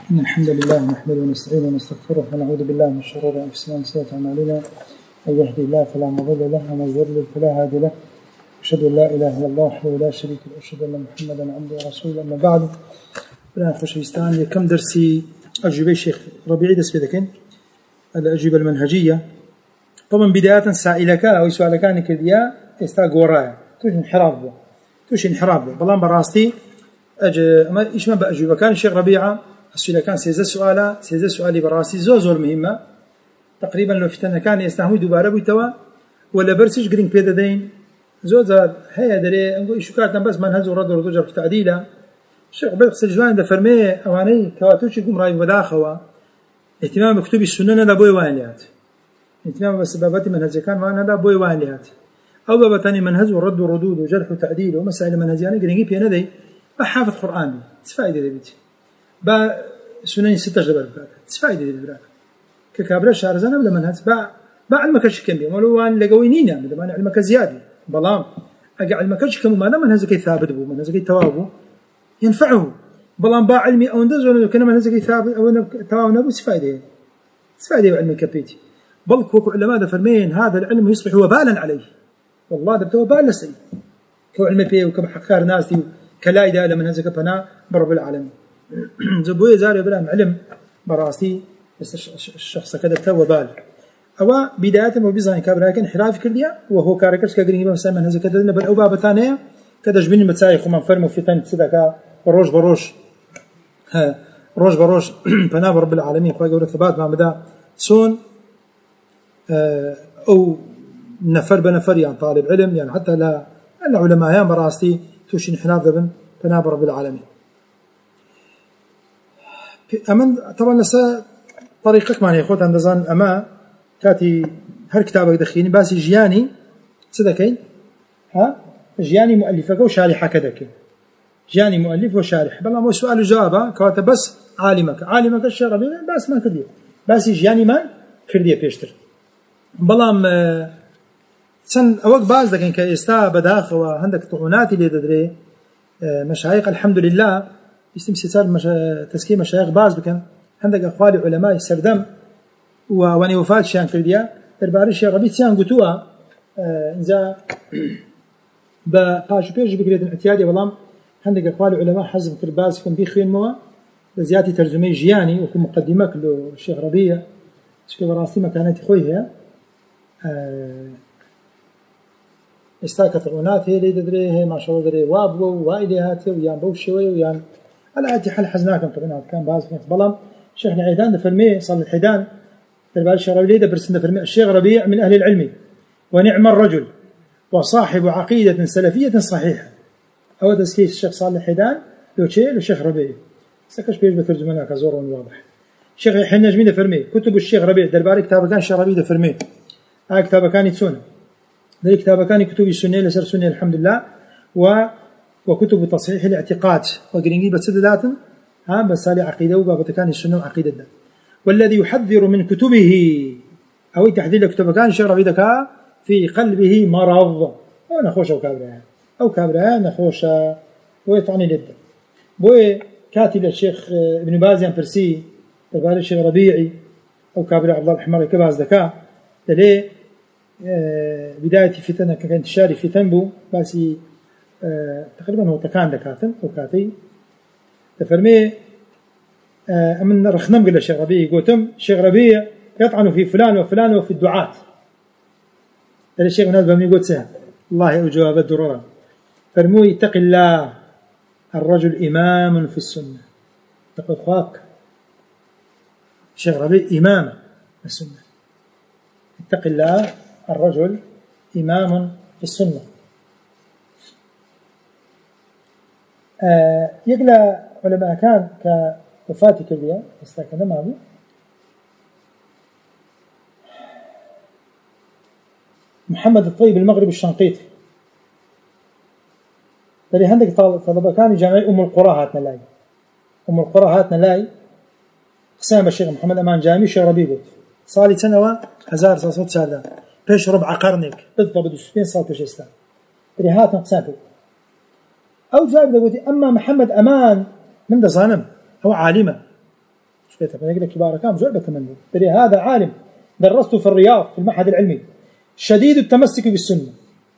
إن الحمد لله نحمده ونستعينه ونستغفره ونعوذ بالله من شرور أنفسنا ومن سيئات أعمالنا من يهده الله فلا مضل له ومن يضلل فلا هادي له أشهد أن لا إله إلا الله وحده لا شريك له وأشهد أن محمدا عبده ورسوله أما بعد بلا خوشويستان كم درسي أجوبة الشيخ ربيعي دس بذكين الأجوبة المنهجية طبعا بداية سائلك أو سؤالك عن كرديا استاق ورايا توش انحراف بلان براستي ما إيش ما بأجوبة كان الشيخ ربيعة السؤال كان سيزا سؤالي براسي زوزور مهمة تقريبا لو فتنا كان يستهوي دوباره بيتوا ولا برسش جرين بيدا دين زوزار هيا دري نقول إيش كاتنا بس منهج ورد ورجع في تعديله الشيخ بيقص الجوان ده فرمي أواني كواتوش يقوم راي وداخوا اهتمام بكتب السنة ده بوي وانيات اهتمام بسببات منهج كان ما هذا بوي وانيات أو باب تاني منهج ورد وردود وجرح وتعديل ومسائل منهجية جرين بينا دي بحافظ قرآن تفايدة بيتي با سنين 16 بالفات تفايدة بالبراك ككابرة شارزانة ولا منهج با علمك شكم بيه ملوان لقوينينا مدام أنا علمك زيادة بلام أجا علمك شكم وما دام منهج كي ثابت بو منهج كي توابو ينفعه بلام با علمي أو ندز ولا كنا منهج كي ثابت أو توابو نبو تفايدة علمك بيتي بل كوكو علماء ده فرمين هذا العلم يصبح وبالا عليه والله ده وبال لسي كو علم بيه وكم حقار ناس كلايدا لمن هزك بنا برب العالمين زبوي زاري بلا علم براسي الشخص كذا تو بال أو بداية وبيزان كابر لكن حراف كليا وهو كاركتر كجرين مثلا من هزك كذا نبل أو باب ثانية كذا جبين المتسايخ ومن فرموا في ثاني صدقة بروش بنا برب العالمين فاجور ثبات مع مدى سون أو نفر بنفر يعني طالب علم يعني حتى لا العلماء يا براسي توش انحراف ذبن بنا برب العالمين أمن طبعا لسا طريقك معني أخوات عندزان أما كاتي هر كتابك دخيني باسي جياني صدقين جياني مؤلفك وشارحة كذاك جياني مؤلف وشارح بلا مو سؤال وجوابه كواتا بس عالمك الشيخ ربيعي بس ما كرديه باسي جياني من كرديه بيشتر بلا سن أوق باز لكن كإستا بداخ وعندك طعونات اللي تدري مشايخ الحمد لله استمسال تسكين مشايخ باز بكن عندك أقوال علماء السردم واني وفات شان كرديا دربارش يا ربيت سان قتوها إذا بقاش بيج بكرة الاعتيادي والله عندك أقوال علماء حزم كرباز كن بيخين موا بزيادة ترجمة جياني وكم مقدمك له الشيخ ربيع شكل راسي مكانتي خويها استاكت عنات هي اللي تدري هي ما شاء الله دري وابو وايديهاتي ويان بوشوي ويان على أتي حل حزناكم طبعا كان باز في بلام شيخنا عيدان دفرمي صل الحيدان تربال الشيخ ربيع درس دفرمي الشيخ ربيع من أهل العلم ونعم الرجل وصاحب عقيدة سلفية صحيحة أو تسكيس الشيخ صالح الحيدان لو شيء الشيخ ربيع سكش بيج بترجمنا كزور واضح الشيخ يحيى النجمي دفرمي كتب الشيخ ربيع دربالي كتاب كان الشيخ ربيع دفرمي هاي كتاب كان يتسونه ذلك كتاب كان كتب السنة لسر سنة الحمد لله وكتب تصحيح الاعتقاد وقرنجي بسدلات بس على عقيدة وبابت كان السنة وعقيدة ده والذي يحذر من كتبه أو تحذير كتب كان شرف ذلك في قلبه مرض أو نخوش أو كابرها نخوش ويطعني للدم بوي كاتب الشيخ ابن باز برسي تبع الشيخ ربيعي أو كابر عبد الله الحمار كباز ذكاء ليه بداية فتنة كانت شاري في تنبو بس تقريبا هو تكان دكاتن أو كاتي تفرمي من رخنم قال الشيخ ربيع قوتم الشيخ ربيع يطعن في فلان وفلان وفي الدعاة قال الشيخ من هذا بمن قلت سهل الله يجواب الدرورة فرموا اتق الله الرجل إمام في السنة تقول خاك الشيخ ربيع إمام في السنة اتق الله الرجل إمام في السنة يقلى علماء كان كوفاتي كبيرة استاكنا معه محمد الطيب المغرب الشنقيطي ترى عندك طلبة كان جامعي أم القرى هاتنا لاي قسام الشيخ محمد أمان جامعي الشيخ ربيع قلت صالي سنة 1900 بيش ربع قرنك بالضبط 60 صار بيش إسلام ترى هاتنا قسامه أو جاب قلت أما محمد أمان من ده صانم هو عالمة يقول كبار كام زول بتمنى دري هذا عالم درسته في الرياض في المعهد العلمي شديد التمسك بالسنة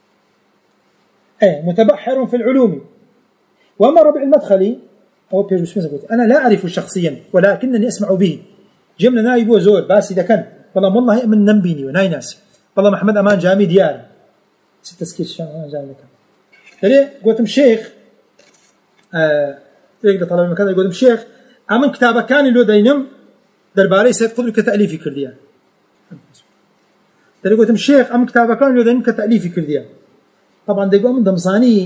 متبحر في العلوم. وأما ربيع المدخلي أو أنا لا أعرفه شخصيا ولكنني أسمع به جملة نايب وزور بس إذا كان والله من نبيني وناي ناسي والله محمد أمان جامي ديار ست تسكير شان جامي لك ليه قلتم شيخ يقدر طلب المكان يقولم شيخ أمن كتابه كان اللي دينم درباري سيد قدر كتأليفي كرديان دري قلتم شيخ أمن كتابه كان اللي دينم كتأليفي كرديان طبعا دقوا من دمصاني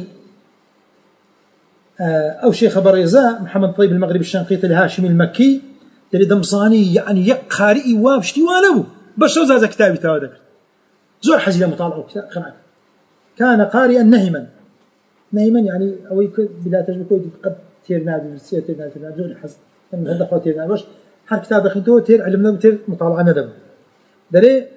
أو شيخ بريزاء محمد طيب المغرب الشنقيطي الهاشمي المكي دري دمصاني يعني يقارئ وابشتي والو بس وزاز كتابي تاودك زور حزيلة مطالعة قراءة كان قارئا نهما يعني أو بلا تجربة قد تير نادي تير نادي زور حز من هذا خاطر تير نادي هر كتاب دخلته تير علمنا تير مطالعة ندم دري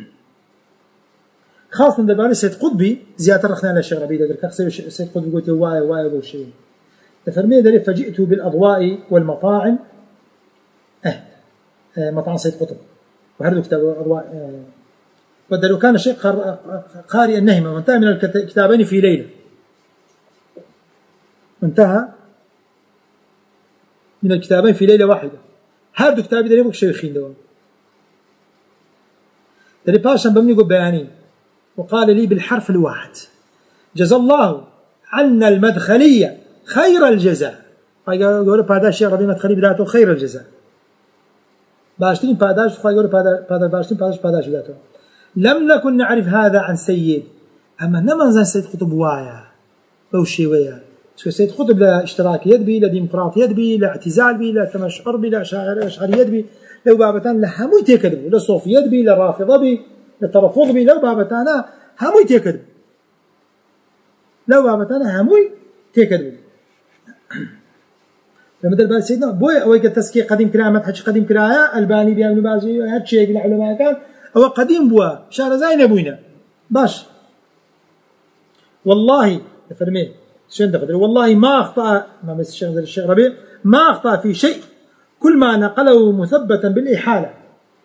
خاصة دباري سيد قطبي زيادة رخنا على الشيخ ربيع دقر كخسر سيد قطبي قلت واي أبو شيء تفرمي دري فجئت بالأضواء والمطاعم مطعم سيد قطب وهذا كتاب أضواء بدلوا كان الشيخ قارئ النهمة وانتهى من الكتابين في ليلة انتهى من الكتابين في ليلة واحدة هذا كتابي دري بك شيخين دوام دري باشا بمني قب بيانين وقال لي بالحرف الواحد جزا الله عنا المدخلية خير الجزاء قالوا بعد الشيء ربي مدخلي بذاته خير الجزاء باشتين بعداش قالوا بعد باشتين بعداش بذاته لم نكن نعرف هذا عن سيد أما نمن سيد قطب وايا أو شيء ويا سيد قطب لا اشتراكية بي لا ديمقراطية بي لا اعتزال بي لا تمشعر بي لا أشعرية بي لو بابتان لا هموي تكذب لا صوفية بي لا رافضة بي لا ترفض بي لو بابتانا هموي تكذب لو بابتانا هموي تكذب لما دل بال سيدنا بوي أو التزكية قديم كلام مدحج قديم كلايا الباني بيعمل بازي هاد شيء يقول علماء كان أو قديم بوا شهر زين أبوينا باش والله فرمي شن دخل والله ما أخطأ ما بس الشيخ ربيع ما أخطأ في شيء كل ما نقله مثبتا بالإحالة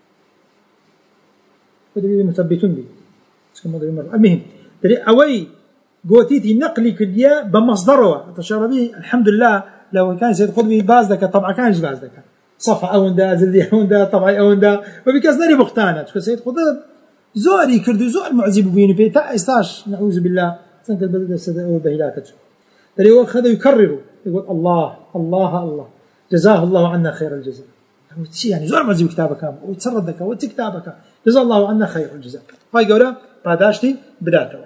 ودري مثبتون به المهم دري أوي قوتيتي نقلي كليا بمصدره الشيخ ربيع الحمد لله لو كان سيد قطبي بازدك طبعا كانش بازدك صفحة أو دا زلدي أو دا طبعا أو دا وبكاس ناري بختانة شو سيد قطب زوري كردو زور معزب بيني بيتا استاش نعوذ بالله سنت البلد أو بهلاكته اللي هو خذ يكرره يقول الله الله الله جزاه الله عنا خير الجزاء يعني زور معزب كتابك وتسردك وتكتابك جزاه الله عنا خير الجزاء هاي قوله بعداشتي بداته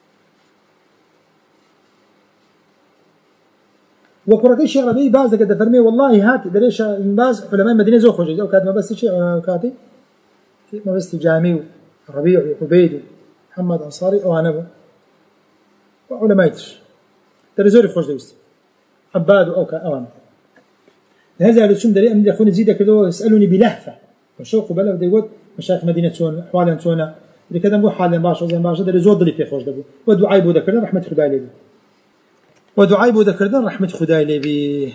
وكركي الشيخ ربيع باز كده فرمي والله هات دريش باز علماء المدينة زو خرج أو كاد ما بس شيء كاتي ما بس جامي وربيع وعبيد ومحمد أنصاري أو أنا وعلماء درزوري خرج دوست عباد أو أنا هذا اللي شو دري أمي أخوني زيدك كده يسألوني بلهفة وشوق بلا بدي يقول مشايخ مدينة سونا حوالين سونا اللي كده نقول حالين باش وزين باش درزور ضلي في خرج دبو ودعاء بودا كده رحمة خداي لي ودعاء بودا كردن رحمة خداي لي بي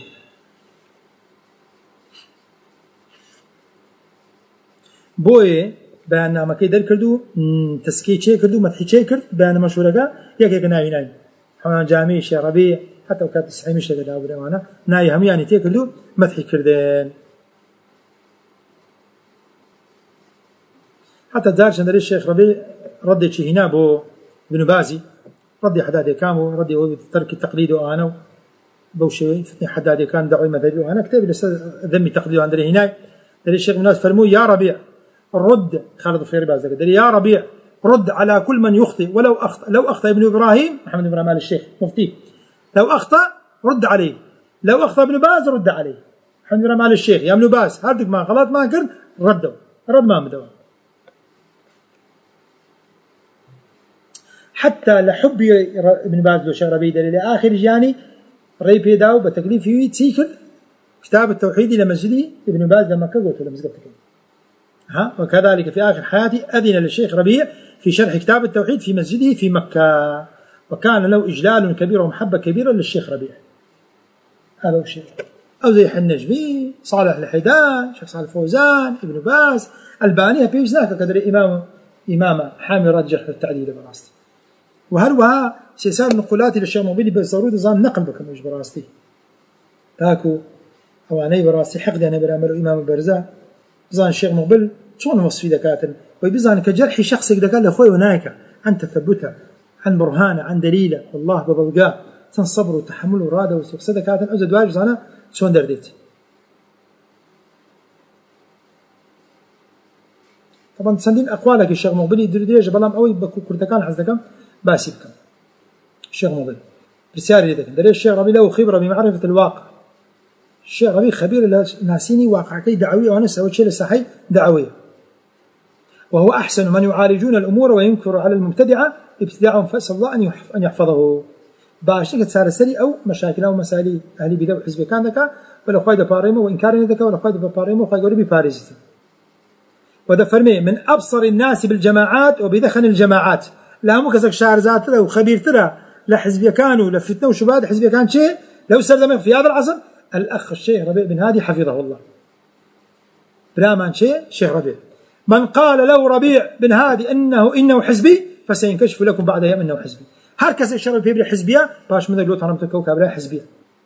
بوي بأن ما كيدر كردو تسكيت شيء كردو مدحي شيء كرد بأن مشهورة يك ناي حنا جامي شيء ربيع حتى وكانت 90 مش كذا أبدا ناي هم يعني تكردو مدحي كردن حتى دارش عند الشيخ ربيع ردي شيء هنا بو ابن بازي ردي حدادي كان ردي هو ترك التقليد وأنا بوشوي فتني حدادي كان دعوي مذهبي وأنا كتاب ذمي تقليد عندنا هنا دري الشيخ الناس فرموا يا ربيع الرد خالد الخيري باز دري يا ربيع رد على كل من يخطئ ولو أخطأ ابن إبراهيم محمد إبراهيم آل الشيخ مفتي لو أخطأ رد عليه لو أخطأ ابن باز رد عليه محمد إبراهيم آل الشيخ يا ابن باز هردك ما غلط ما كرد رد ما مدوا حتى لحب ابن باز لو شيخ ربيع إلى آخر جاني ريبي داو بتكليف في تيكل كتاب التوحيد إلى مسجدي ابن باز لما كقلت ولا مسجد وكذلك في آخر حياتي أذن للشيخ ربيع في شرح كتاب التوحيد في مسجده في مكة وكان له إجلال كبير ومحبة كبيرة للشيخ ربيع هذا الشيء أو زي حنجمي صالح الحيدان شيخ صالح الفوزان ابن باز الباني بيش ذاك قدر إمام حامي رجح التعديل براستي وهروها سيسار نقولاتي للشيخ مقبلي بالضرورة نظام نقل بكم إيش براستي تاكو أواني براستي حقد أنا برامر إمام برزا بزان الشيخ مقبل شون وصفي دكاتن ويبزان كجرح شخصي دكان لأخوي ونايكا عن تثبتها عن برهانه عن دليله والله ببلغاه تنصبر وتحمل وراده وسوق دكاتن أزد واجز أنا شون درديت طبعا سندين أقوالك الشيخ مقبلي دريجة بلام أوي بكو كردكان حزدكم باسيبكم الشيخ مقبل رسالة لدك دري الشيخ ربي له خبرة بمعرفة الواقع الشيخ ربي خبير ناسيني واقع كي دعوية وأنا سويت شيء للصحي دعوية وهو أحسن من يعالجون الأمور وينكر على المبتدعة ابتداعهم فأسأل الله أن يحفظه باشتك صار سري أو مشاكل أو مسالي أهلي بدو حزب كان ذكا ولا خايد باريمو وإنكار ذكا ولا خايد باريمو خايد قريب باريزتي وده فرمي من أبصر الناس بالجماعات وبدخن الجماعات لا مكسك شعر ذات له وخبير ترى لا حزب كانوا لا فتنة وشبهات حزب كان شيء لو سلم في هذا العصر الأخ الشيخ ربيع بن هادي حفظه الله برامان شيخ ربيع من قال له ربيع بن هادي إنه حزبي فسينكشف لكم بعد أيام إنه حزبي هركز الشرع في حزبية باش من ذلك حرمت الكوكب لا حزبية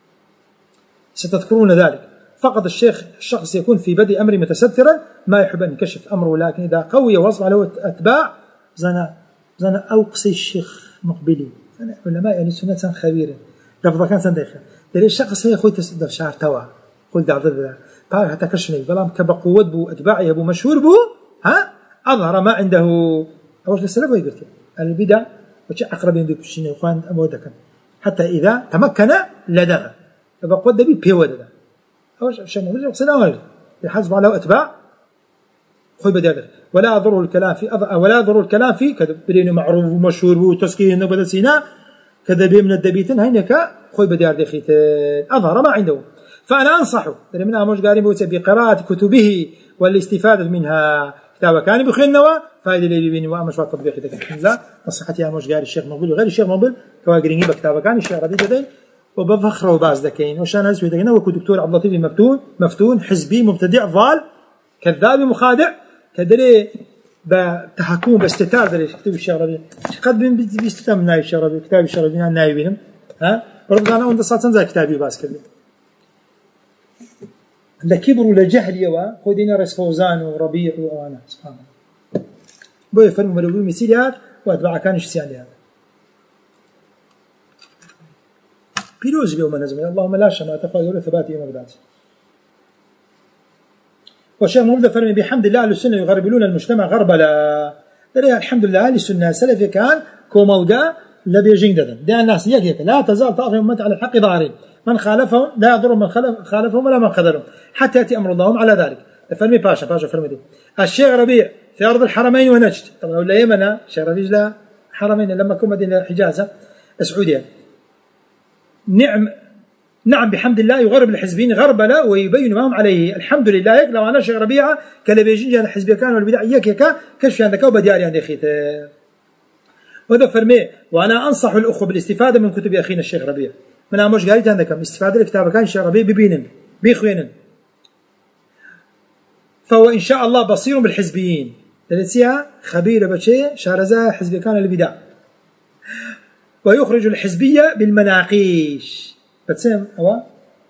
ستذكرون ذلك فقط الشخص يكون في بدء أمر متسترا ما يحب أن يكشف أمره لكن إذا قوي وصل له أتباع زنا أوقصي الشيخ مقبلي أنا علماء يعني سنة خبيرة لفظة كان سندخل دليل الشخص هي خوي تصدق شعر توا قل دع ذا بار حتى كشفني بلام كبقوة بو أتباعي أبو مشهور بو أظهر ما عنده أول السلف ويقول البدع وش أقرب يندك الشيء إخوان أمودك حتى إذا تمكن لدغ فبقوة دبي بيودة أوش شيء مهم يقصنا ولا يحسب على أتباع خوي بدأ ولا ضر الكلام في كذا برينه معروف ومشهور وتسكين نبذ سيناء كذا بيمن الدبيتن هينك خوي بدأ دخيت أظهر ما عنده فأنا أنصحه من أمش قارين بقراءة كتبه والاستفادة منها كتابة كان بخير النوا فائدة اللي بيني وأمش والتطبيق إذا كان لا نصيحتي أمش قاري الشيخ مقبول وغير الشيخ مقبول كواجريني بكتابة كان الشيخ ربيع جدين وبفخره باز ذكين وشان هذا سويت كنا وكو دكتور عبد اللطيف مفتون حزبي مبتدع ضال كذاب مخادع كدري بتحكم باستتار دري كتب الشيخ ربيع قد بيستتم من نايب الشيخ ربيع كتاب الشيخ ربيع نايبينهم ربنا عند صاتن زي كتابي باز كله لكبر ولا جهل يوا خدينا رئيس فوزان وربيع وانا سبحان الله بوي فرم ملوي مسيرات واتبع كانش سيان بيروز بيوم نزمي اللهم لا شماتة فايولة ثبات يوم بدات والشيخ مبدأ فرمي بحمد الله أهل السنة يغربلون المجتمع غربلا دريها الحمد لله أهل السنة سلفي كان كوموغا لبيجين ددا ده الناس يك لا تزال طائفة أمة على الحق ظاهرين من خالفهم لا يضر من خالفهم ولا من خذلهم حتى يأتي أمر الله على ذلك فرمي باشا فرمي دي الشيخ ربيع في أرض الحرمين ونجد طبعا ولا يمنا الشيخ ربيع لا حرمين لما كون مدينة الحجازة السعودية نعم بحمد الله يغرب الحزبين غربلا ويبين ما هم عليه الحمد لله يك لو أنا شيخ ربيعة كلا بيجين جان الحزب كان والبدع يك كشف عندك وبدياري عند أخيت وهذا فرمي وأنا أنصح الأخوة بالاستفادة من كتب أخينا الشيخ ربيع من أمش قالت عندك استفادة الكتاب كان الشيخ ربيع ببينن بيخوينن فهو إن شاء الله بصير بالحزبيين لنسيها خبير بشيء شارزة حزب كان البدع ويخرج الحزبية بالمناقيش بتسمع أوا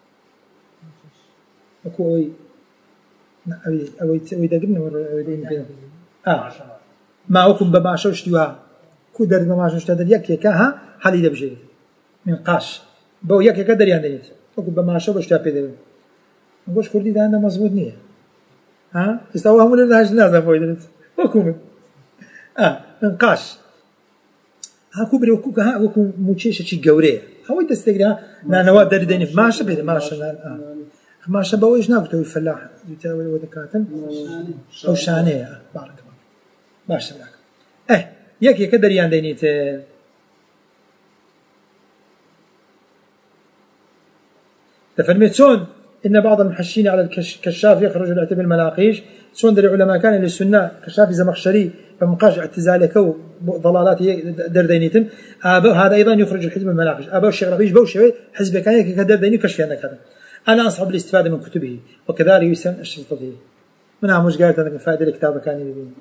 أكو أوي دقنا وردين ما أكون بماشوش تيوها كو درد بماشوش تدر يك يكها حليدة بشيء من قاش بو يك يكدر يندنيت أكون بماشوش تابيدر نقولش كردي ده عندنا مظبوط نية استوى هم اللي هاش نازل فويدرت أكون من قاش هاكو بري وكو موتشيش شي جوريه هو تستغرا نواد دردين في ماشا بيد ماشا ماشا بويش ناكتو الفلاح يتاوي ودكاتن او شانيه بارك الله ماشا بلاك يك يقدر ياندينيت تفرميتون ان بعض المحشين على الكشاف يخرج الاعتبار المناقيش سون در العلماء كان للسنه كشاف زمخشري فمقاش اعتزالك ضلالات دردينيتن هذا ايضا يخرج الحزب من المناقش ابو الشيخ ربيع بو شوي حزب كان كدرديني كشف عندك هذا أنا أنصح بالاستفادة من كتبه وكذلك يسن أشرطته. منها مش قالت أنك فائدة الكتاب كان يبين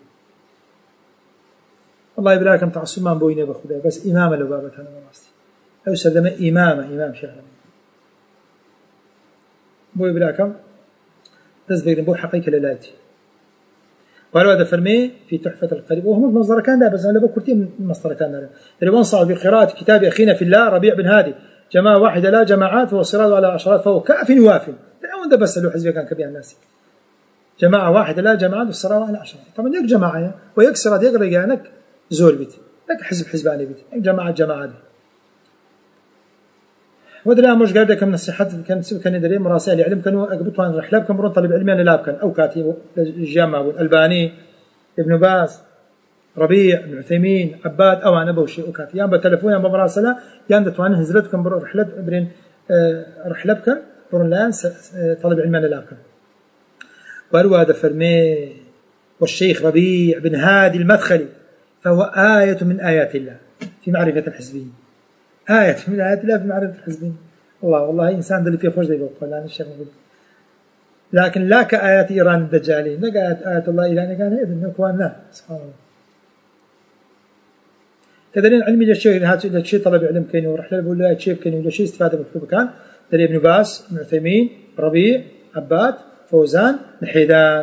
والله براكم تعصب ما بوينه بخدا بس إمامة لو بابتها أنا مراستي أو سلم إمام شيخ بوي براكم تزبير بو حقيقة للايتي وقالوا هذا فرمي في تحفة القريب وهم بمصدر كان ده بس أنا بكرتين من مصدر كان ده اللي بنصح بقراءة كتاب أخينا في الله ربيع بن هادي جماعة واحدة لا جماعات والصراط على عشرات فهو كاف واف ده بس له حزب كان كبير الناس جماعة واحدة لا جماعات والصراط على عشرات طبعا يك جماعة ويكسر يقرأ جانك زول بيت لك حزباني بيت جماعة ودرا مش قاعد كم نصيحات كان يدري مراسل علم كانوا اقبطوا عن رحله كم مرون طالب علمي انا لاب كان او كاتب الجامعه الالباني ابن باز ربيع بن عثيمين عباد او انا بوشي او كاتب يام بتليفون يام براسله يام دتوان هزرتكم برو رحله برين رحله كان برون لان طالب علمي انا لاب كان واروا هذا فرمي والشيخ ربيع بن هادي المدخلي فهو آية من آيات الله في معرفة الحزبين آية من آيات الله في معرفة الحزبين والله إنسان اللي فيه خوش ذي بقول أنا الشيخ مقول لكن لا كآيات إيران الدجالين لا آيات الله إيران كان إذن نكوان لا سبحان الله كذلك علمي للشيء هذا الشيء طلب علم كيني ورحلة بقول له شيء كيني ولا شيء استفادة من كان دليل ابن باز ابن عثيمين ربيع عباد فوزان نحيدان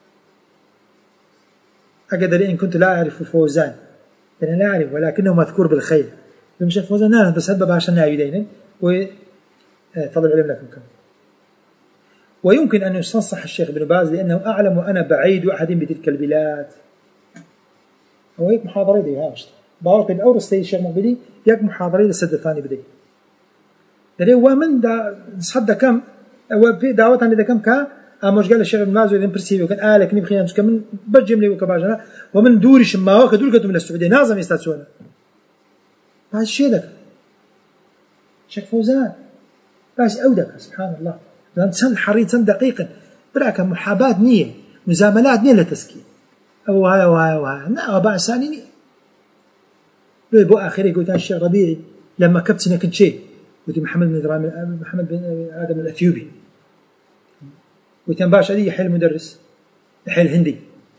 أقدر إن كنت لا أعرف فوزان أنا لا أعرف ولكنه مذكور بالخير مش فوزان لا بس هذا عشان نايدين وطلب علم لكم كم ويمكن أن يستنصح الشيخ ابن باز لأنه أعلم وأنا بعيد أحد بتلك البلاد هو هيك محاضرة دي هاش باوك الأورس تي الشيخ مقبلي ياك محاضرة للسد الثاني بدي ده هو من دا صدق كم هو في دعوة عن كم كا مش قال الشيخ ابن باز وإذا برسيبي وكان لك نبخي أنت كمن بجملي وكباجنا ومن دورش ما هو كدول كتب من السعودية نازم يستأسونا هذا الشيء ده شيخ فوزان بس أودك سبحان الله لأن سن حريص سن دقيقا براك محاباة نية مزاملات نية لتسكين أو هاي نا أبا ثاني نية بو آخره قلت أنا الشيخ ربيعي لما كبتنا كنت شيء قلت محمد بن آدم الأثيوبي قلت أنا باش علي حل مدرس حل هندي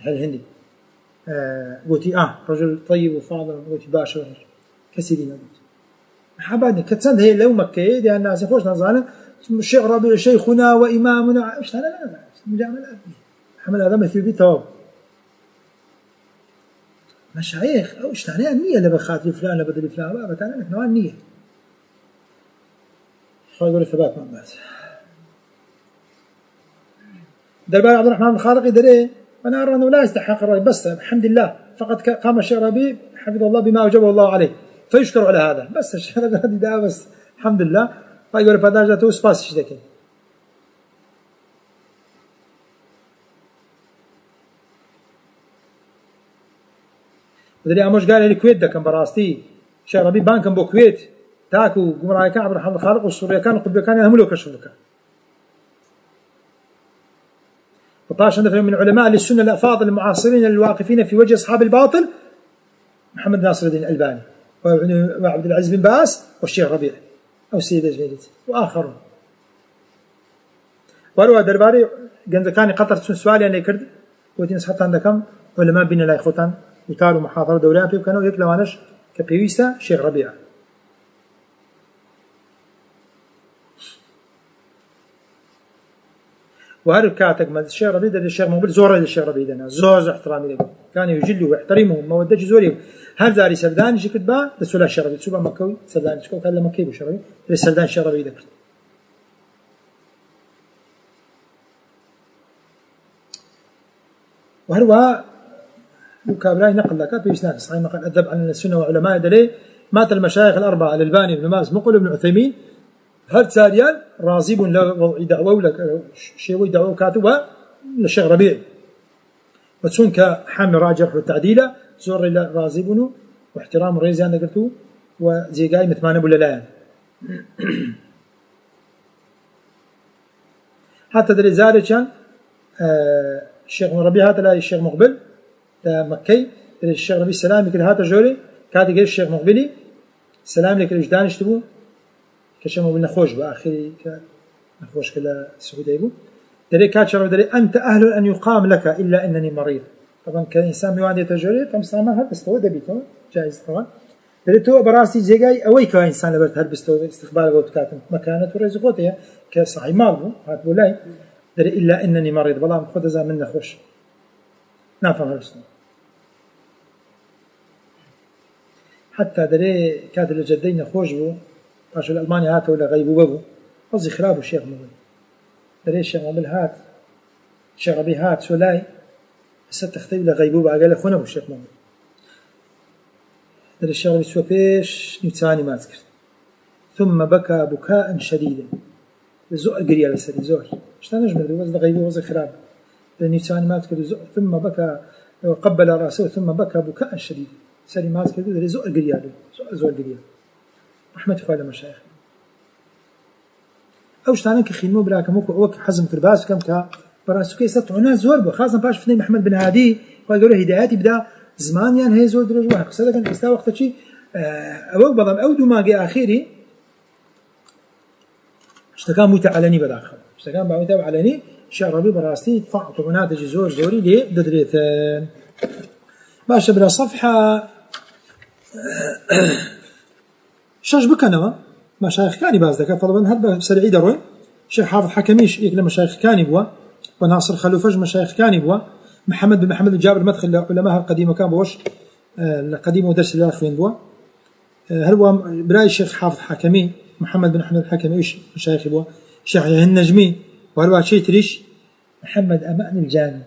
قلت رجل طيب وفاضل قلت باش كسيدين قلت محاباتني كتسند هي لو مكة دي الناس يخوش نظانا الشيخ ربيع شيخنا وإمامنا مش لا مجاملات محمد آدم الأثيوبي تواب مشايخ أو اشتاني النية اللي بخاطر فلان لبدل فلان بابا أنا لك نوع النية خلي يقول الثبات ما بس دربار عبد الرحمن الخالقي دري أنا أرى أنه لا يستحق الرأي بس الحمد لله فقد قام الشيخ ربيع حفظه الله بما أوجبه الله عليه فيشكر على هذا بس الشيخ ربيع ده بس الحمد لله فيقول فداج ده سباس شدكين ودري أمش قال الكويت ده كان براستي الشيخ ربيع بان كان بكويت تاكو جمراء كان عبد الرحمن الخالق والسوريا كانوا قبل كان يهملوا كشفك وطاش عندنا من علماء السنة الأفاضل المعاصرين الواقفين في وجه أصحاب الباطل محمد ناصر الدين الألباني وعبد العزيز بن باز والشيخ ربيع أو السيد الجليل وآخرون وروى درباري جنز كان قطر سؤالي أنا كرد ودين صحت عندكم علماء بين لا يخوتان وتاروا محاضرة دوريات وكانوا يكلمانش كبيويستا شيخ ربيع وهذا كاتك ما الشيخ ربيع ده الشيخ مقبل زور الشيخ ربيع ده زور احترامي له كان يجله ويحترمه ما ودش زوري هل زاري سردان شي كتبا دسولا الشيخ ربيع سوبر مكوي سردان شكو كان لما كيبو شربي سردان الشيخ ربيع ده وهو وكابلاي نقل لك بيسناد صحيح نقل أدب عن السنة وعلماء دليل مات المشايخ الأربعة الألباني ابن باز مقبل ابن عثيمين هل ساريان راضب له دعوة ولا شيء دعوة كاتبها للشيخ ربيع وتكون كحامل راجح والتعديلة زور إلى راضبنه واحترام الرئيس أنا قلته وزي قاي متمانب ولا لا حتى دليل ذلك كان الشيخ ربيع هذا لا الشيخ مقبل مكي الشيخ ربيع السلام يقول هذا جوري كاتي قال الشيخ مقبلي السلام لك الوجدان اشتبو كشمو من خوش بآخري نخوش كلا سعودي يبو دري كاتشر دري أنت أهل أن يقام لك إلا أنني مريض. طبعا كإنسان يواني تجري فمستعمل هل بستوى دبيته جائز طبعا دري تو براسي جيجاي أوي كإنسان لبرت هل بستوى استقبال قوت كاتم مكانة ورزقوتها كصحي ماله هات بولاي دري إلا أنني مريض والله خد زا من نخوش نافهم هالسنة حتى دري كاد الجدين خوش بو باش الألمانيا هات ولا غيبو ببو قصدي خراب الشيخ مبل دري الشيخ مبل هات الشيخ أبي هات سولاي ستختي ولا غيبو قال خونا الشيخ مبل دري الشيخ أبي سوى بيش نيتاني ما ذكر ثم بكى بكاء شديدا زؤر قريا لسري زؤر اشتا نجمل وزن غيبو وزن خراب نيتاني ما ذكر ثم بكى وقبل رأسه ثم بكى بكاء شديدا سري ما ذكر دري زؤر قريا زؤر قريا رحمة خوالي مشايخ أوش تانك خيمو براك موك وك حزم كرباس كم كا براسو كي سطعنا زور بو خاصة باش فني محمد بن هادي وقالوا هداياتي بدا زمان يعني هي زور درج واحد قصدا كان استا وقت شي أو بضم أو دماغي آخري اشتكى متعلني بداخل اشتكى متعلني شعربي براسي طعنات زور زوري لي ددريثان باش بلا صفحة شاش بكنوا مشايخ كاني باز ذكر طلبا هل سريع دروي شيخ حافظ حكميش يقول مشايخ كاني بوا وناصر خلوفج مشايخ كاني بوا محمد بن محمد الجابر مدخل علماء القديمه كان بوش القديم ودرس الاخوين بوا هل هو براي الشيخ حافظ حكمي محمد بن احمد الحكمي ايش مشايخ بوا شيخ النجمي وهل شيء تريش محمد امان الجامي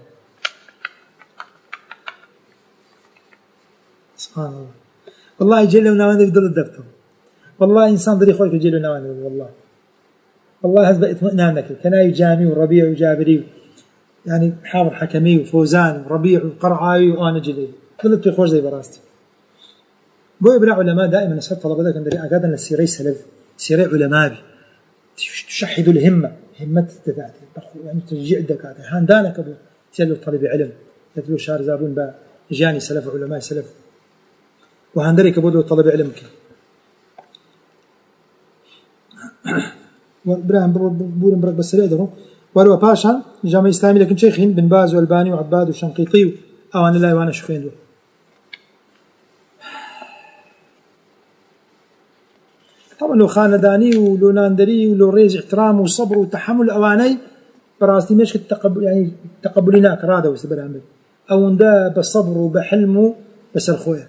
سبحان الله والله جل ونعمه يفضل الدكتور والله إنسان ضري خوي كجيل ونوان والله هذا اطمئنانك كناي جامي وربيع وجابري يعني حافظ حكمي وفوزان وربيع وقرعاوي وأنا جلي ضلت خوش زي براستي بو ابن علماء دائما نسأل طلبة كان دري أقادا للسيري سلف سيري علماء تشحذ الهمة همة التذات يعني تشجيع الدكاترة هاندانك أبو تيلو طالب علم يتلو شهر زابون با جاني سلف علماء سلف وهاندري كبودو طالب علم كي وإبراهيم بورن برك بس يقدروا ولو باشا جامع إسلامي لكن شيخين بن باز والباني وعباد وشنقيطي أوان الله وأنا شيخين دول طبعا لو خانداني ولو ناندري ولو ريز احترام وصبر وتحمل أواني براستي مش التقبل يعني تقبلناك راده وسبرامل أو ده بالصبر وبحلمه بس الخويا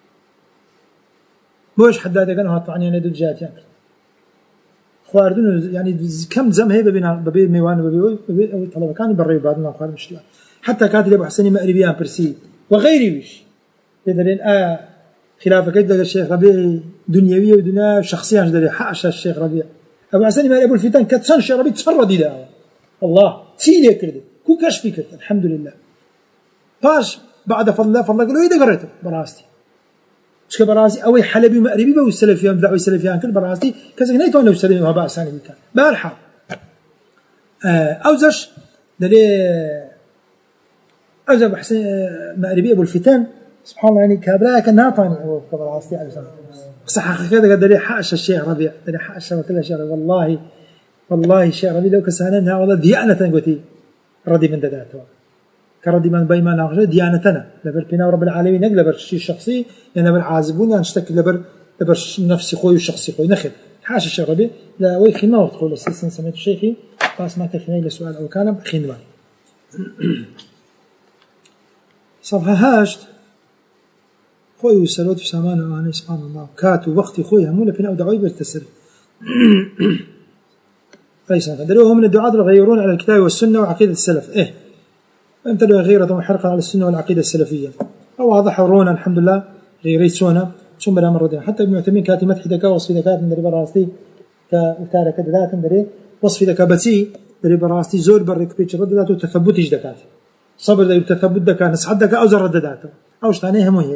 بوش حداده كانوا هطعني أنا دول جات يعني خواردون يعني كم زم هي ببي ميوان ببي طلبة كانوا بري بعضنا خارج مش حتى كاتب أبو حسين مأربيان برسي وغيري وش تدرين خلافة كده الشيخ ربيع دنيوية ودنيا شخصية جدري حاشا الشيخ ربيع أبو حسين مأربي أبو الفتان كتسان شيخ ربيع تفرد إلى الله تيلي كرده كو كشفي كرده الحمد لله باش بعد فضل الله قالوا إذا قريته براستي مش براسي أوي حلبي مأربي بو السلفيان دعوة السلفيان كل براسي كذا نيتون لو سلفيان وهباء ثاني بكان بارحة أوزش دلي أوزر حسين مأربي أبو الفتان سبحان الله يعني كابلا كان ناطني أو براسي على سنة صح كذا دلي حاش الشيخ ربيع دلي حاش وكل شيء والله الشيخ ربيع لو كسانها والله ديانة قوتي ردي من دداته كردي من بيمان أخرى ديانتنا لبر بنا رب العالمين نقل شيء شخصي يعني لبر عازبون نشتكي لبر نفسي خوي وشخصي خوي نخل حاش الشيخ ربيع لا ويخي ما وقت قول السيسين سميت الشيخي باس ما تخيني لسؤال أو كلام خينوان صفحة هاشت خوي وسلوت في سامانه وأنا سبحان الله كاتو وقتي خوي همولا بنا ودعوي بالتسر فيسان قدروهم من الدعاة يغيرون على الكتاب والسنة وعقيدة السلف امتلوا غيرة وحرقة على السنة والعقيدة السلفية واضح رونا الحمد لله غيريتسونا ثم بلا مرة حتى ابن عثيمين كاتي مدح دكا وصف دكا من دري براستي كتارة كدلات دري وصف دكا بتي دري براستي زور برك بيتش رددات وتثبتش دكات صبر دري تثبت دكا نسعد دكا أو زر رددات أو شتانيه مهي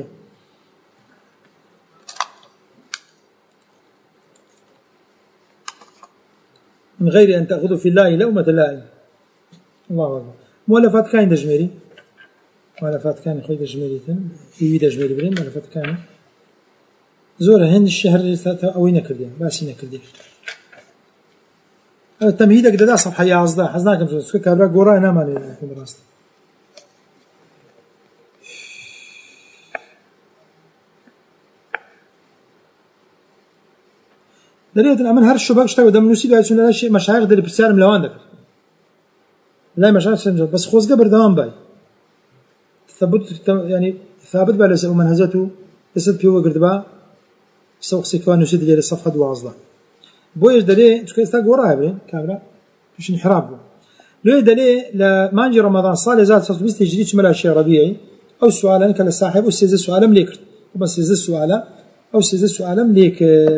من غير أن تأخذوا في الله لومة لائم الله أكبر مؤلفات كان دجميري مؤلفات كان خوي دجميري في دجميري بريم مؤلفات كان زورة هند الشهر أوين كردين باسين كردين تمهيدك ده صفحة 11 حزناكم شو كابرا قرا أنا مالي في دراستي دليل الأمن هر الشباب اشتغلوا دم نسيب على سنة شيء مشايخ دل بتسأل ملوان ذكر لا مشايخ سنجد بس خوز قبر دوام باي ثبت يعني ثابت بالس ومنهجته يسد فيه وقرد با سوق سيكوان نسيت لي الصفحة دوازده بويش دليل تكون استاق وراها بين كاميرا مش انحراف ليه دليل لما نجي رمضان صار يزال صوت بس تجديد شمال أشياء ربيعي أو سؤالا كلا صاحب أو سيز سؤالا مليكر وبس سيز سؤالا أو سيز سؤالا مليكر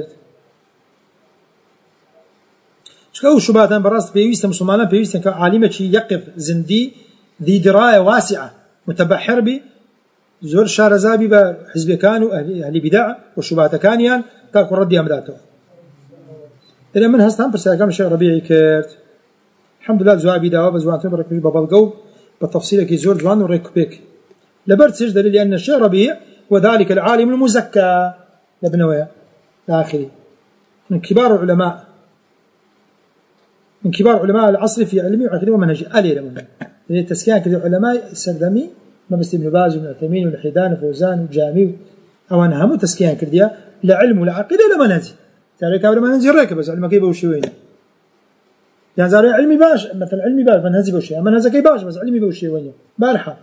شكو شبهة براس بيويست مسلمانا بيويست كعالمة يقف زندي ذي دراية واسعة متبحر بي زور شارزابي بحزب كانوا أهل بدع وشبهة كانيان تاكو ردي أمداته إذا من هستان بس كم شيء ربيعي كرت الحمد لله زوابي دعوة بزوانتين بركوش ببلغو بالتفصيل كي زور جوان وريكو بيك لبرت سجد لأن الشيء ربيع وذلك العالم المزكى لابنويا الآخري من كبار العلماء من كبار علماء العصر في علمي وعقلي ومنهجي ألي لمن التسكين كذا علماء السردمي ما بس ابن باز وابن عثيمين والحيدان وفوزان وجامي أو أنا هم تسكين كذا لعلم ولا عقيدة ولا منهج تعرف كابر منهج الركب بس علمك يبغى وشوين يعني زاري علمي باش مثلا علمي باش منهجي بوشي منهجك كي باش بس علمي بوشي وين بارحة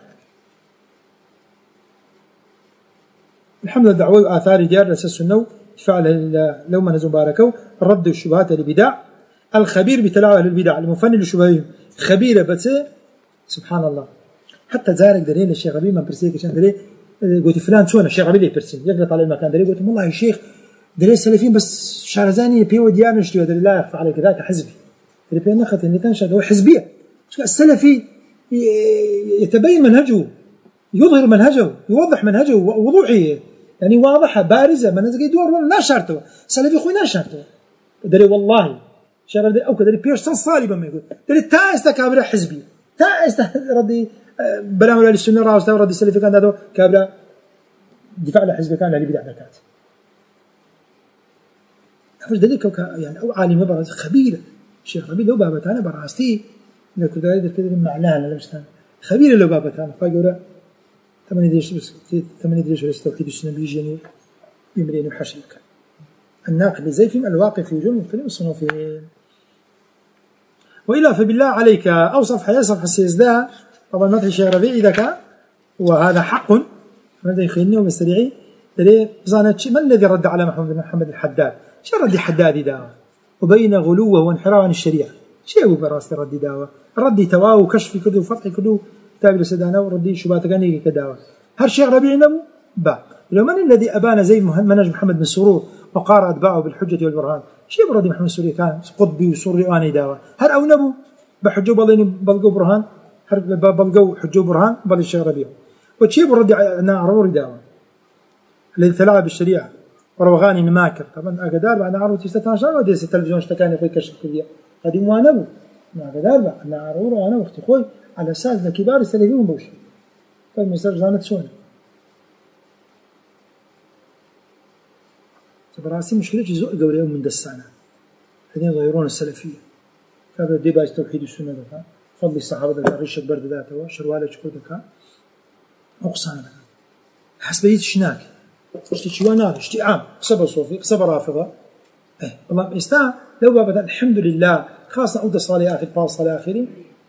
الحمد لله دعوة وآثار ديار لسس النو فعل لو منهج مباركه الرد الشبهات البدع الخبير بتلاوة أهل البدع المفنن لشبههم خبيرة بس سبحان الله حتى زارك دليل الشيخ ربيع ما برسيك عشان دليل قلت فلان شو أنا الشيخ ربيع اللي برسي يقلط على المكان دليل قلت والله يا شيخ دليل السلفيين بس شارزاني بيو ديار نشتوي دليل لا يخفى عليك ذاك حزبي دليل بيو نخت اللي تنشد هو حزبية السلفي يتبين منهجه يظهر منهجه يوضح منهجه وضوحه يعني واضحة بارزة منهجه يدور لا شرطه سلفي خوي لا شرطه دليل والله شرط أو كذا بيرش صالبا ما يقول دليل تا استكابر حزبي تا ردي بلا ولا السنة راس ردي السلفي كان هذا كابر دفاع على حزب كان اللي بدع ذكات أفرج دليل يعني أو عالم برا خبير شيخ ربيع لو بابت أنا براستي إنه كذا كذا معناه لا مش خبير لو بابت أنا فاجورا 8 توحيد السنة بيجي يمرين وحشيك الناقد زيفهم الواقع في وجوه المختلفين الصنوفين وإلا فبالله عليك أو صفحة السيزداء طبعا مدح الشيخ ربيع إذا كان وهذا حق ماذا يخيلني ومستريعي دليل بزانت ما الذي رد على محمد الحداد شو رد حدادي داوة وبين غلوه وانحراف عن الشريعة شيء هو براسي رد داوة ردي تواه وكشفي كده وفتحي كده كتاب لسدانا وردي شبات غني كداوة هل الشيخ ربيع نبو با لو من الذي أبان زي منهج محمد بن سرور وقار أتباعه بالحجة والبرهان شيء بردي محمد سوري كان قطبي وسوري واني داوة هل أو نبو بحجوا بلقوا برهان هل بلقوا حجوا برهان بل الشيخ ربيع وشيء بردي أنا عروري داوة الذي تلاعب بالشريعة وروغاني نماكر طبعا أقدار بعد عرور تستانشار وديس التلفزيون اشتكاني خوي كشف كلية هذه مو نبو ما أقدار بعد أنا عرور وأنا واختي خوي على أساس كبار السلفيين بوشي فالمسار زانت سونا براسي مشكلة جزء قوليهم من دسانة الذين يغيرون السلفية كابل ديباج توحيد السنة ذكا فضل الصحابة ذكا ريشة برد ذاته شروالة شكو ذكا أقصانا ذكا حسبيت شناك اشتي شوانار اشتي عام قصب صوفي قصب رافضة والله إستا لو بابا الحمد لله خاصة أودى صالي آخر باو صالي آخرين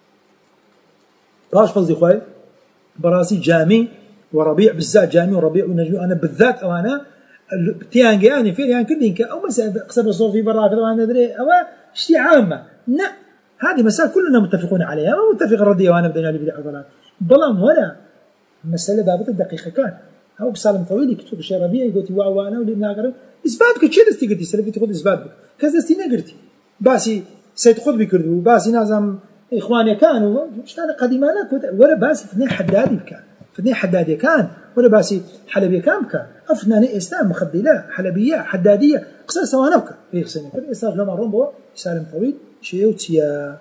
راش فضل خوي براسي جامي وربيع بالذات جامي وربيع ونجمي أنا بالذات أو أنا تيانجي يعني في يعني كلين أو مسألة قصب الصوفي برا كذا أنا أدري أو شيء عامة لا هذه مسألة كلنا متفقون عليها ما متفق الردية وأنا بدنا نبدأ عضلات بلام ولا مسألة بابت الدقيقة كان أو بسالم طويل يكتب الشيء ربيعي قلت وأنا ولبنا قرب إثباتك شيء دستي قلتي سلفي تأخذ إثباتك كذا دستي نقرتي باسي سيد خذ بكردو باسي نازم إخواني كانوا مش هذا قديما لك ولا باسي فني حدادي كان فني حدادي كان ولا باسي حلبية كان أفناني إسلام مخدلة حلبية حدادية قصة سوانبك في قصة كل إسلام لما رمبو سالم طويل شيء وتيا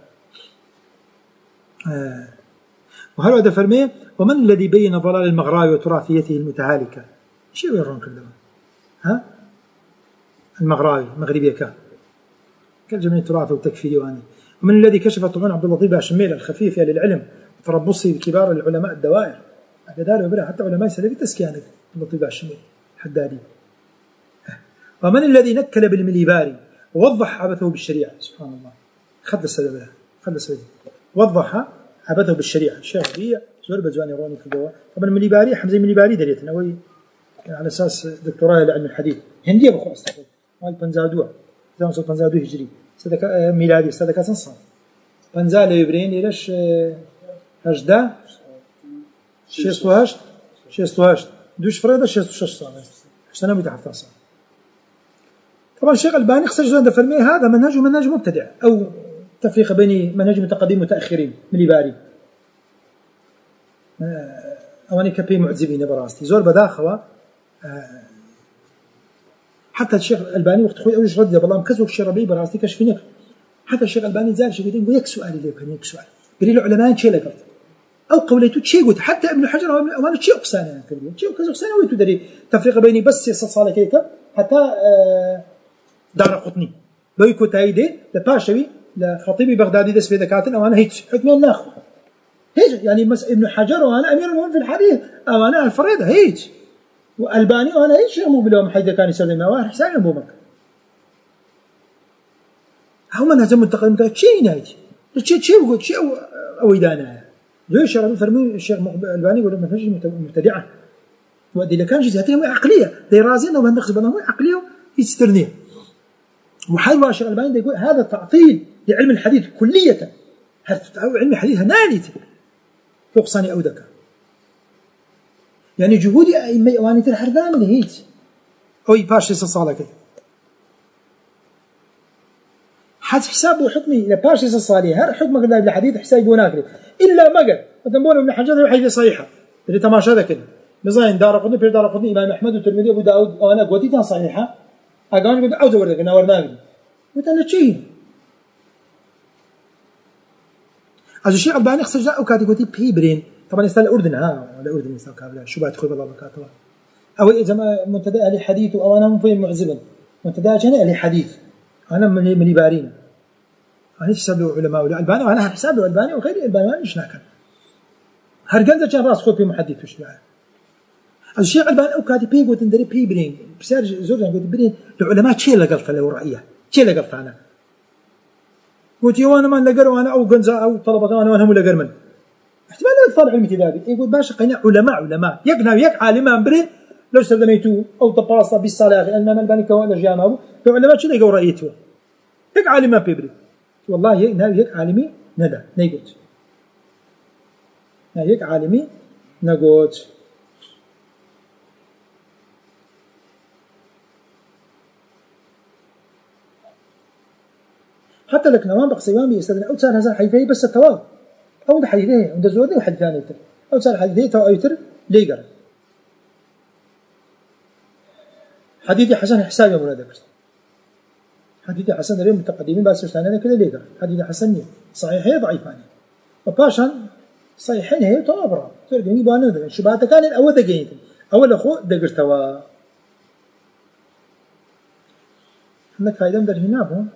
وهل هذا فرمي ومن الذي بين ضلال المغراوي وتراثيته المتهالكة شيء يرون كله ها المغراوي مغربية كان كالجميع التراث والتكفير واني. ومن الذي كشف الطبعون عبد اللطيف باشميل الخفيف للعلم وتربصه بكبار العلماء الدوائر كذلك وبلا حتى علماء سلفي تسكيانك عبد اللطيف باشميل حدادي. ومن الذي نكل بالمليباري ووضح عبثه بالشريعة سبحان الله خد السبب وضح عبثه بالشريعة الشيخ بيع زور بزواني روني في الجواب. طبعا المليباري حمزة المليباري دريتنا وي على أساس دكتوراه لعلم الحديث هندية بخو أستعمل مال بنزادوه زمان صار بنزادوه هجري صدق ميلادي صدق سنصار بنزال يبرين ليش هجدة شيستوهاش دوش فريدة شيستوهاش صار عشان بيتحف تصار. طبعا الشيخ الباني خسر جزء فرمي هذا منهج مبتدع أو تفريق بين منهج متقدمين ومتأخرين مليباري أواني كبي معذبين براستي زور بداخوا حتى الشيخ الباني وقت خوي أوجه رد بالله مكزوك الشيخ ربيع براستي كشفينك حتى الشيخ الباني زال شيء يقول يك سؤال اللي كان يك سؤال قال له علماء شيء لقط أو قوليته شيء قلت حتى ابن حجر أو شيء أقسانه كذي شيء أقسانه ويتدري تفريق بيني بس يصل كيك حتى دار قطني بيكو تايدي لباشوي لخطيبي بغدادي دس في ذكاتنا وأنا هيك حكمين ناخذ هيك يعني ابن حجر وأنا أمير المؤمنين في الحديث أو أنا الفريضة هيك والباني وأنا هيك شيء مو بلوم حيدا كان يسلم ما حسين أبو بكر هم منهج متقدم شيء نايج شيء وقلت شيء أو إدانة زي شرط فرمي الشيخ الباني يقول منهج مبتدعة ودي لكان جزئياتهم عقلية ذي رازين وما نقص بينهم عقلية يسترنيه وحال الشيخ الباني يقول هذا تعطيل لعلم الحديث كلية هذا علم الحديث ناليته فوق صاني أو ذكر يعني جهودي أئمة واني الحردان اللي هيك أو يباش صالة كده حد حسابه حكمي لباش صالة هر حكمك ده الحديث حساب يقولناك إلا ما قال وتنبون ابن حجر وحيد صحيحة اللي تماشى ذا كده مزاين دار قطني إمام أحمد والترمذي وأبو داود وأنا قوتي صحيحة أقول قلت أوزع وردك نورناك وتنا شيء أجل الشيخ الباني خسر جاء وكاتي قوتي بيبرين طبعا يستاهل الأردن ولا أردن يستاهل كابلا شو بعد خوي بالله بكاته أو إذا ما منتدى أهل حديث أو أنا مفهم معزبا منتدى أنا أهل حديث أنا من يبارين أنا حساب له علماء الألباني وأنا حساب له الألباني وغير الألباني إيش ناكل هرجع كان راس خوي بمحدث وش بعد الشيخ الباني أو كاتي بي قلت ندري بي برين بسار زوجنا قلت برين العلماء شيء اللي قلت له رأيه شيء اللي قلت أنا قلت يوانا ما نقر وأنا أو جنزة أو طلبة وأنا هم اللي قر من احتمال يطلع علم كتابي يقول باشا قينا علماء يقنا يق عالما بري لو استخدميتوه أو تباصة بالصلاة الإمام الباني كوالا جامعه العلماء شو يقول رأيته يق عالما بيبري والله يق عالمي ندى نيقوت يق عالمي نقوت حتى لك نوام بقصيوان بيستخدم أو صار هذا حديثي بس التواضع أو ده حديثي عند زودي وحديث ثاني يتر أو صار حديثي تو يتر ليجر حديثي حسن حساب يوم ولا ذكر حديثي حسن اليوم متقدمين بس ثاني كده ليجر حديثي حسن صحيحين ضعيفان وباشان صحيحين هي توابرة ترجمي بانه شبهات كان الأول دقيقة أول أخو دقر توا عندك فائدة من هنا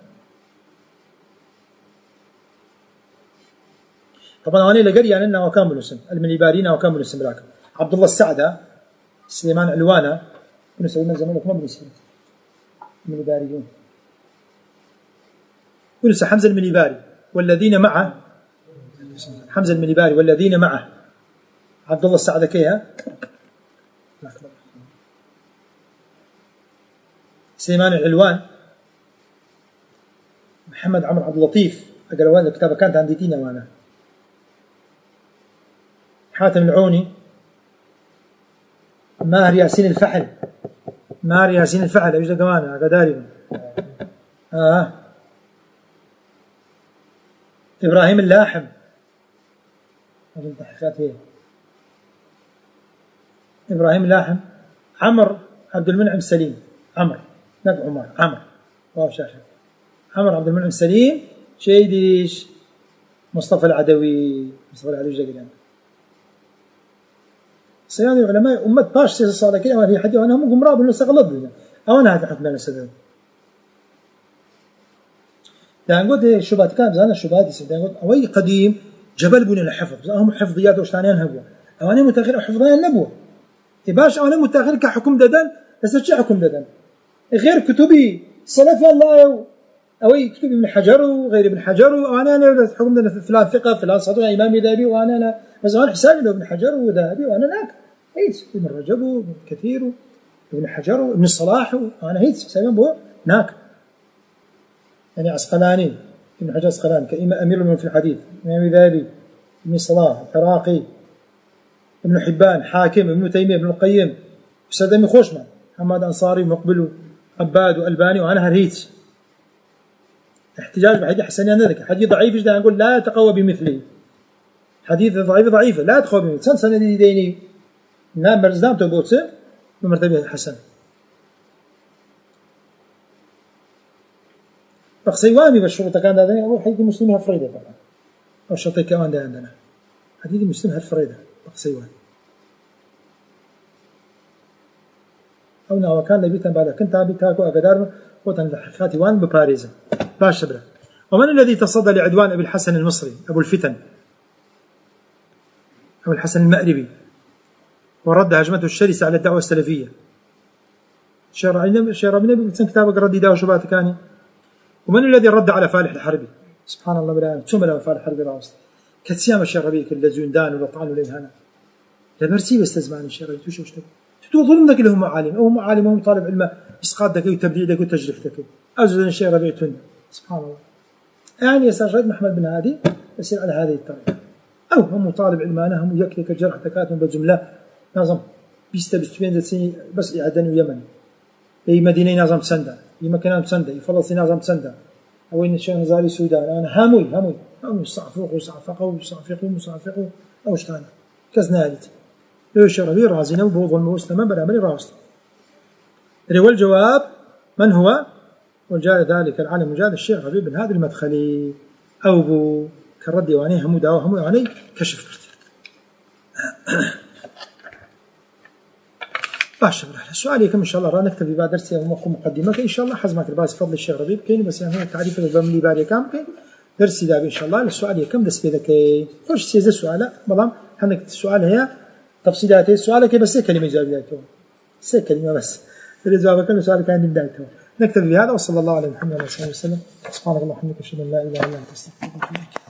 طبعا أنا لقري يعني أنه كان بنسم المليبارين أو كان بنسم راكب عبد الله السعدة سليمان علوانة بنسوي من زمان ما بنسم المليباريون بنسى حمزة المليباري والذين معه حمزة المليباري والذين معه عبد الله السعدة كيها سليمان العلوان محمد عمر عبد اللطيف أقرأ الكتابة كانت عندي تينا وأنا حاتم العوني ماهر ياسين الفحل أيش ده كمان قداري إبراهيم اللاحم هذه التحقيقات هي إبراهيم اللاحم عمر عبد المنعم سليم عمر واو شاشة عمر عبد المنعم سليم شيديش مصطفى العدوي جدا صياني علماء أمة باش سياسة صادقين ما في حد وأنا هم قمراب إنه استغلط أو أنا هذا حكم السداد دانقول شبهات كان زانا شبهات دانقول أوي قديم جبل بني الحفظ هم حفظيات وشتانيان هبوا أواني متأخر حفظيان نبوة باش أواني متأخر كحكم ددن بس شو حكم ددن غير كتبي سلف لا أوي كتب ابن حجر وغير ابن حجر وأنا حكم ددن فلان ثقة فلان صدوق إمام ذهبي وأنا لا بس أنا حسابي له ابن حجر وذهبي وأنا لاك هيت ابن رجب وابن كثير وابن حجر وابن الصلاح وأنا هيت حسابي بو ناك يعني عسقلاني ابن حجر عسقلاني كإمام أمير المؤمنين في الحديث إمام ذهبي ابن صلاح العراقي ابن حبان حاكم ابن تيمية ابن القيم سدمي خوشمان حماد أنصاري مقبل عباد وألباني وأنا هريت احتجاج بحديث حسني أنا حديث ضعيف إيش ده نقول لا تقوى بمثله حديث ضعيف لا تقوى بمثله سنة دي ديني نام برزدام تبوتسه بمرتبة حسن بقسيواني بالشروط كان هذا أول حديث مسلم هالفريدة طبعا أو شرطي كمان ده عندنا حديث مسلم هالفريدة بقسيوان أو ناو كان لبيتن بعد كنت أبيتاكو أقدار وطن الحقيقات وان بباريزا باش شبره. ومن الذي تصدى لعدوان أبي الحسن المصري أبو الفتن أبو الحسن المأربي ورد هجمته الشرسة على الدعوة السلفية شرع النبي بتسن كتابك ردي داو شبات كاني. ومن الذي رد على فالح الحربي سبحان الله بالله ثم له فالح الحربي راس كتسيام الشربي كل زندان ولا طعن ولا هنا لمرسي بستزمان الشربي توش تو ظلم ذاك لهم معالم أو معالم هم طالب علم إسقاط ذاك وتبديع ذاك وتجريح ذاك أزود الشيء ربيعتون سبحان الله يعني يسار محمد بن هادي يصير على هذه الطريقة أو هم طالب علمانه هم يكلك الجرح تكاتم بجملة نظام بيستبستوين سنين بس إعدان ويمن أي مدينة نظام سندا أي مكان سندا أي فلسطين نظام سندا أو إن الشيخ نزاري السودان أنا هموي صعفقوا أو شتانا كزنالت ليش ربي رازنا وبوض المسلمة بلا من راس روا الجواب من هو وجاء ذلك العالم وجاء الشيخ ربيع بن هادي المدخلي أو بو كردي واني هم داو هم واني كشف باش السؤال يكم إن شاء الله رانا نكتفي بعد درسي مقدمة إن شاء الله حزمات الباس فضل الشيخ ربيع كين بس يعني تعريف البملي باري كام كين درسي ذا إن شاء الله السؤال يكم دس بيدك خوش سيز السؤال بلام هنك السؤال هي تفصيلات السؤال كي بس كلمة جوابيته كلمة بس الجواب كله سؤال كان بدايته نكتفي بهذا وصلى الله على محمد صلى الله عليه وسلم سبحانك اللهم وبحمدك اشهد ان لا اله الا انت استغفرك واتوب اليك.